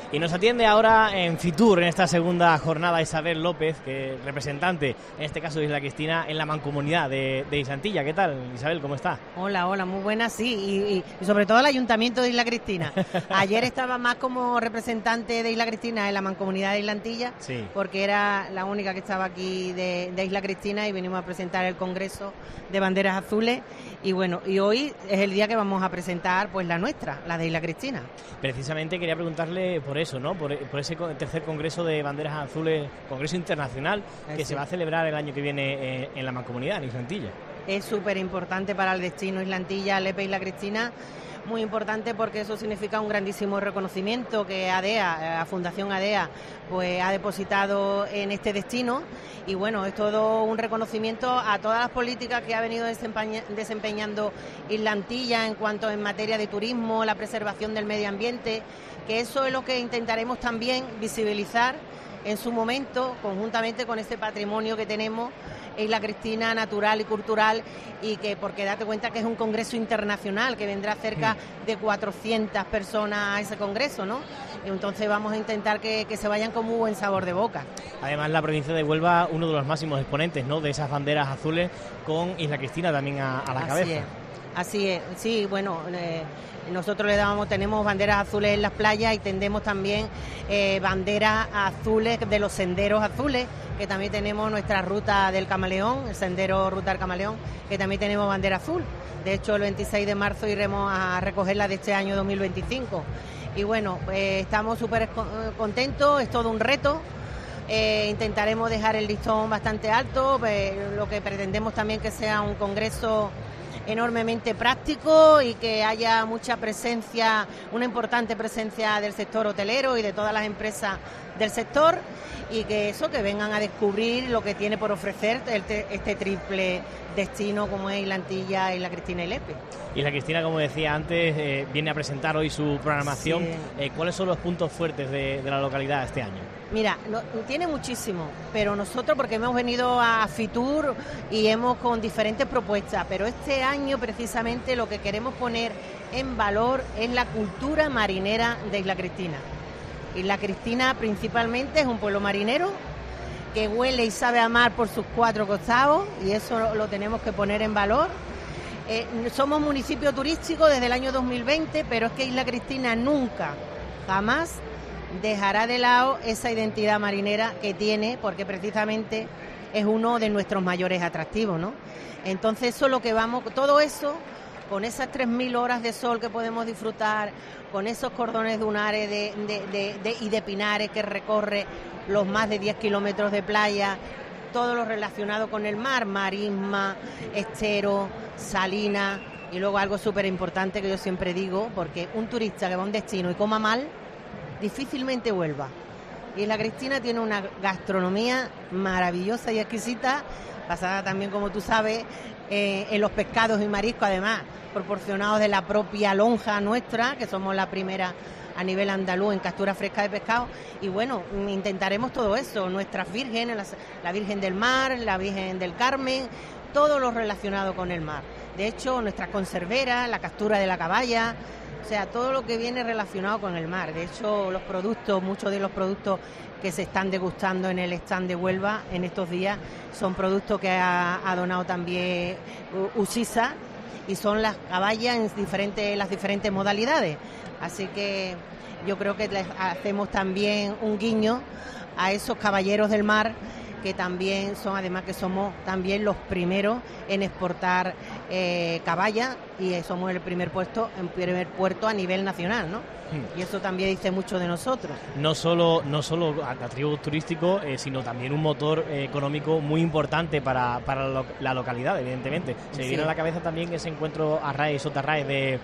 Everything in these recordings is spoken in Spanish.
Y nos atiende ahora en Fitur, en esta segunda jornada, Isabel López, que es representante, en este caso de Isla Cristina, en la Mancomunidad de Islantilla. ¿Qué tal, Isabel? ¿Cómo está? Hola, muy buena, sí, y sobre todo el Ayuntamiento de Isla Cristina. Ayer estaba más como representante de Isla Cristina en la Mancomunidad de Islantilla, sí, porque era la única que estaba aquí de Isla Cristina y venimos a presentar el Congreso de Banderas Azules. Y bueno, y hoy es el día que vamos a presentar pues la nuestra, la de Isla Cristina. Precisamente quería preguntarle por eso, ¿no? Por ese tercer Congreso de Banderas Azules, Congreso Internacional, que se va a celebrar el año que viene en la Mancomunidad, en Islantilla. Es súper importante para el destino Islantilla, Lepe, Isla Cristina. Muy importante porque eso significa un grandísimo reconocimiento que ADEA, Fundación ADEA, pues ha depositado en este destino, y bueno, es todo un reconocimiento a todas las políticas que ha venido desempeñando Islantilla en materia de turismo, la preservación del medio ambiente, que eso es lo que intentaremos también visibilizar en su momento, conjuntamente con este patrimonio que tenemos, Isla Cristina, natural y cultural, y que, porque date cuenta que es un congreso internacional, que vendrá cerca de 400 personas a ese congreso, ¿no? Y entonces vamos a intentar que se vayan con muy buen sabor de boca. Además, la provincia de Huelva, uno de los máximos exponentes, ¿no?, de esas banderas azules, con Isla Cristina también a la cabeza. Así es, sí, bueno, nosotros tenemos banderas azules en las playas y tendemos también banderas azules de los senderos azules, que también tenemos nuestra ruta del Camaleón, el sendero Ruta del Camaleón, que también tenemos bandera azul. De hecho, el 26 de marzo iremos a recogerla de este año 2025. Y bueno, estamos súper contentos, es todo un reto. Intentaremos dejar el listón bastante alto, lo que pretendemos también que sea un congreso enormemente práctico y que haya mucha presencia, una importante presencia del sector hotelero y de todas las empresas del sector, y que vengan a descubrir lo que tiene por ofrecer este triple destino como es Islantilla, Isla Cristina y Lepe. Isla Cristina, como decía antes, viene a presentar hoy su programación. Sí. ¿Cuáles son los puntos fuertes de la localidad este año? Mira, tiene muchísimo, pero nosotros, porque hemos venido a Fitur y hemos con diferentes propuestas, pero este año precisamente lo que queremos poner en valor es la cultura marinera de Isla Cristina. Isla Cristina principalmente es un pueblo marinero que huele y sabe a mar por sus cuatro costados, y eso lo tenemos que poner en valor. Somos municipio turístico desde el año 2020, pero es que Isla Cristina nunca, jamás dejará de lado esa identidad marinera que tiene, porque precisamente es uno de nuestros mayores atractivos, ¿no? Entonces todo eso, con esas 3.000 horas de sol que podemos disfrutar, con esos cordones dunares y de pinares que recorre los más de 10 kilómetros de playa, todo lo relacionado con el mar, marisma, estero, salina, y luego algo súper importante que yo siempre digo, porque un turista que va a un destino y coma mal, difícilmente vuelva. Y Isla Cristina tiene una gastronomía maravillosa y exquisita, basada también, como tú sabes, en los pescados y mariscos, además proporcionados de la propia lonja nuestra, que somos la primera a nivel andaluz en captura fresca de pescado. Y bueno, intentaremos todo eso, nuestras vírgenes, la Virgen del Mar, la Virgen del Carmen, todo lo relacionado con el mar. De hecho, nuestras conserveras, la captura de la caballa, o sea, todo lo que viene relacionado con el mar. De hecho, muchos de los productos que se están degustando en el stand de Huelva en estos días son productos que ha donado también Usisa, y son las caballas en las diferentes modalidades. Así que yo creo que les hacemos también un guiño a esos caballeros del mar, que también además que somos también los primeros en exportar caballa, y somos el primer puerto a nivel nacional, ¿no? Y eso también dice mucho de nosotros. No solo atractivo turístico, sino también un motor económico muy importante para la localidad, evidentemente. Se me viene a la cabeza también ese encuentro arraes, sotarraes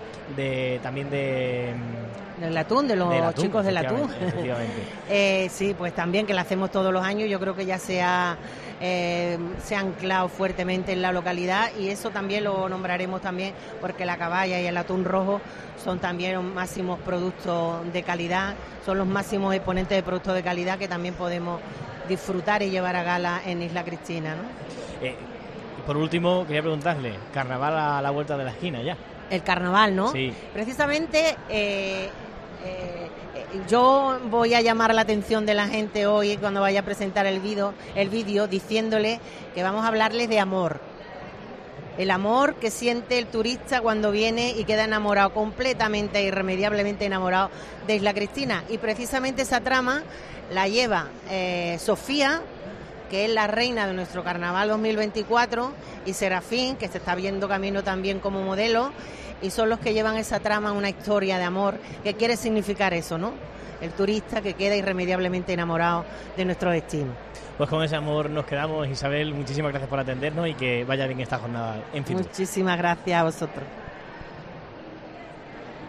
del atún, de los chicos del atún. Efectivamente. Sí, pues también, que lo hacemos todos los años. Yo creo que ya se ha anclado fuertemente en la localidad, y eso también lo nombraremos también, porque la caballa y el atún rojo son también los máximos productos de calidad, son los máximos exponentes de productos de calidad que también podemos disfrutar y llevar a gala en Isla Cristina, ¿no? Por último, quería preguntarle, carnaval a la vuelta de la esquina ya. El carnaval, ¿no? Sí. Precisamente Yo voy a llamar la atención de la gente hoy cuando vaya a presentar el vídeo diciéndole que vamos a hablarles de amor. El amor que siente el turista cuando viene y queda enamorado, completamente, irremediablemente enamorado de Isla Cristina. Y precisamente esa trama la lleva Sofía, que es la reina de nuestro Carnaval 2024, y Serafín, que se está viendo camino también como modelo, y son los que llevan esa trama, una historia de amor que quiere significar eso, ¿no? El turista que queda irremediablemente enamorado de nuestro destino. Pues con ese amor nos quedamos. Isabel, muchísimas gracias por atendernos y que vaya bien esta jornada en Fitur. Muchísimas gracias a vosotros.